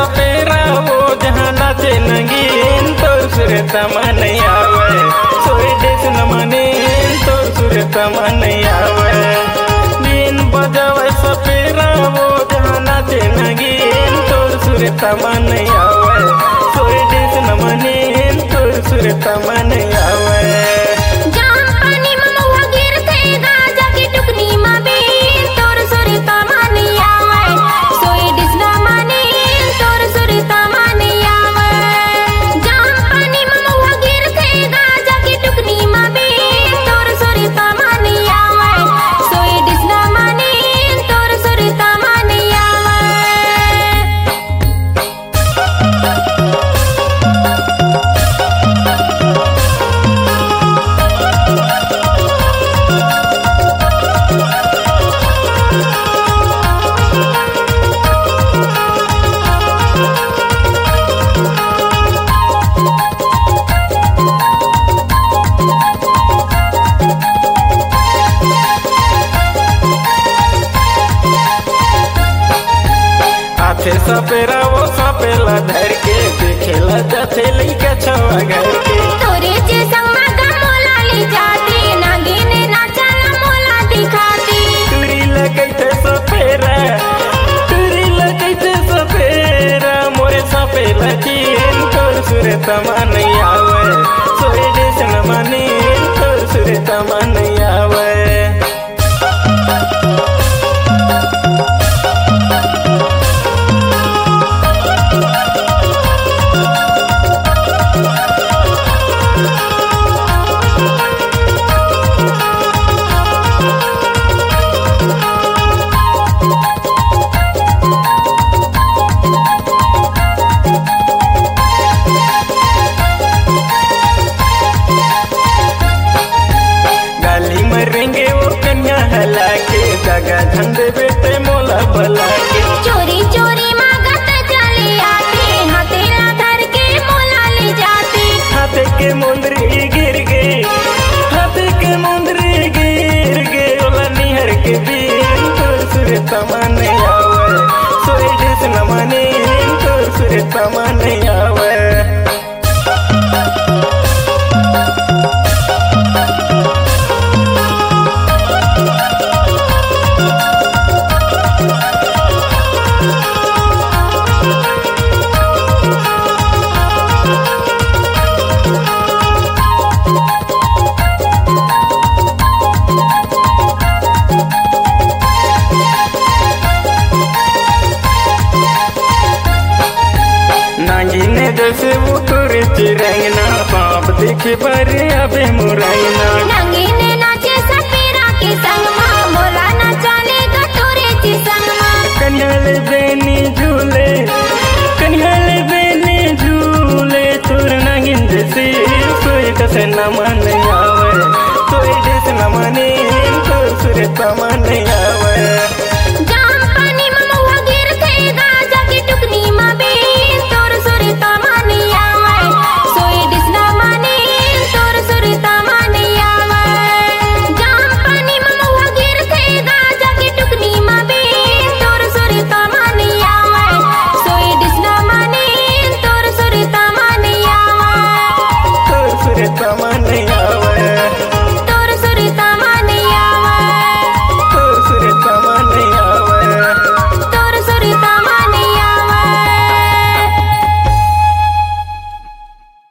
सपेरा वो जहाँ नाचे नंगीन तो सुर तमा नहीं आवे सोई देश न मने तो सुर तमा नहीं आवे बीन बजावे सपेरा वो जहाँ नाचे नंगीन तो सुर तमा नहीं आवे सोई देश न मने तो सुर तमा नहीं आवे सपेरा वो सपेला धर के देखेला जाते लइका छवा घर के तोरे जे संग मगा मोला ले जाती नागिने नाचला मोला दिखाती तुरी लगैते सपेरा मोरे सपेला की तोर सुर तमा नहीं आवे सोई देश न माने तोर सुर तमा नहीं आवे धंधे बेटे मोला भला के चोरी चोरी मांगत चली आती हाथेला धर के मोला ले जाती हाथे के मुंदरी गिर गए ओला निहर के बीन तोर सुर तमा नहीं आवे सोई देश न माने तोर सुर तमा नहीं आवे नागिने जैसे वो तोरे चिरंगना पाप देखे पर अबे मुरैना नागिने नाचे सपेरा के संग मां मोला नाचाले गा तोरे जे संग मां कन्हल बेनी झूले तोर नागिन जैसे सोई कसे न मन आवे सोई देश न माने तोर सुर तमा नहीं आवे।